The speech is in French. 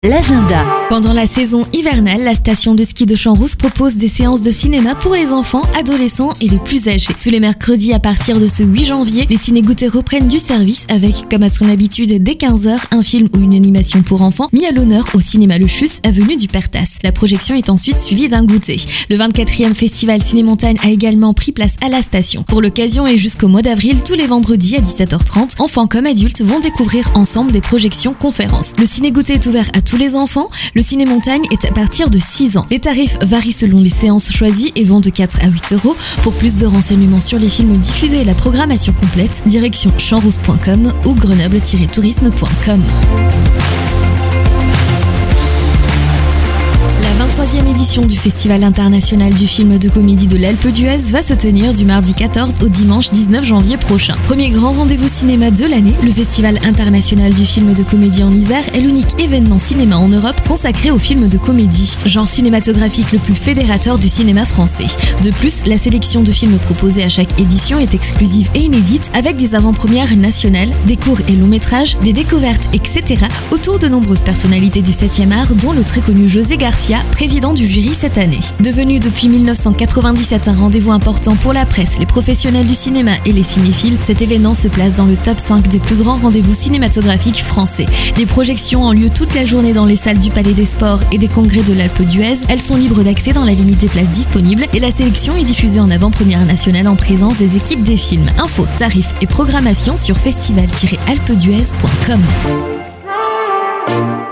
L'agenda. Pendant la saison hivernale, la station de ski de Champs-Rousse propose des séances de cinéma pour les enfants, adolescents et les plus âgés. Tous les mercredis à partir de ce 8 janvier, les ciné-goûters reprennent du service avec, comme à son habitude, dès 15h, un film ou une animation pour enfants mis à l'honneur au cinéma Le Chus, avenue du Pertas. La projection est ensuite suivie d'un goûter. Le 24e festival Ciné-Montagne a également pris place à la station. Pour l'occasion et jusqu'au mois d'avril, tous les vendredis à 17h30, enfants comme adultes vont découvrir ensemble des projections conférences. Le ciné-goûter est ouvert à tous les enfants. Le ciné-montagne est à partir de 6 ans. Les tarifs varient selon les séances choisies et vont de 4 à 8 euros. Pour plus de renseignements sur les films diffusés et la programmation complète, direction champsrousse.com ou grenoble-tourisme.com. La 23e édition du Festival international du film de comédie de l'Alpe d'Huez va se tenir du mardi 14 au dimanche 19 janvier prochain. Premier grand rendez-vous cinéma de l'année, le Festival international du film de comédie en Isère est l'unique événement cinéma en Europe consacré aux films de comédie, genre cinématographique le plus fédérateur du cinéma français. De plus, la sélection de films proposés à chaque édition est exclusive et inédite, avec des avant-premières nationales, des courts et longs métrages, des découvertes, etc. autour de nombreuses personnalités du 7e art, dont le très connu José Garcia, président du jury cette année. Devenu depuis 1997 un rendez-vous important pour la presse, les professionnels du cinéma et les cinéphiles, cet événement se place dans le top 5 des plus grands rendez-vous cinématographiques français. Les projections ont lieu toute la journée dans les salles du Palais des Sports et des Congrès de l'Alpe d'Huez. Elles sont libres d'accès dans la limite des places disponibles et la sélection est diffusée en avant-première nationale en présence des équipes des films. Infos, tarifs et programmation sur festival-alpedhuez.com.